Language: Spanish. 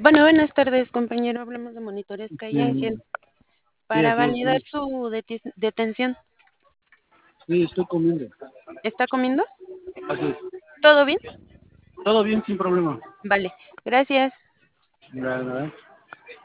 Bueno, buenas tardes, compañero. Hablamos de monitores calle 100 Sí, sí, para así es, validar sí. su detención. Sí, estoy comiendo. ¿Está comiendo? Así es. ¿Todo bien? Todo bien, sin problema. Vale, gracias. Nada, nada.